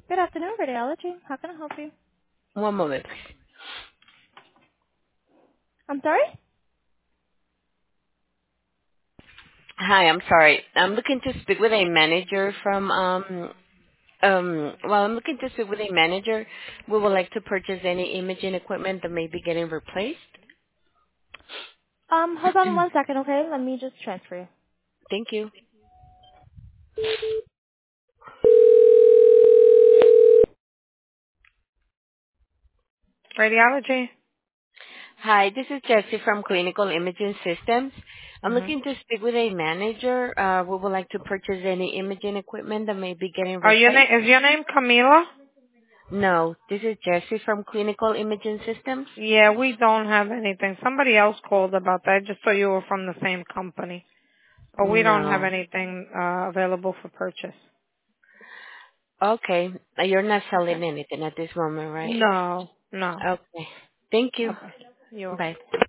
Good afternoon, Radiology. How can I help you? One moment, please. I'm sorry? Hi, I'm sorry. I'm looking to speak with a manager from I'm looking to speak with a manager. We would like to purchase any imaging equipment that may be getting replaced. Hold on one second, okay? Let me just transfer you. Thank you. Radiology? Hi, this is Jessie from Clinical Imaging Systems. I'm Mm-hmm. looking to speak with a manager. We would like to purchase any imaging equipment that may be getting Your name replaced. is your name Camila? No, this is Jessie from Clinical Imaging Systems. Yeah, we don't have anything. Somebody else called about that. I just thought you were from the same company. But we don't have No. anything available for purchase. Okay. You're not Okay. selling anything at this moment, right? No, no. Okay. Thank you. Okay. You're welcome. Bye.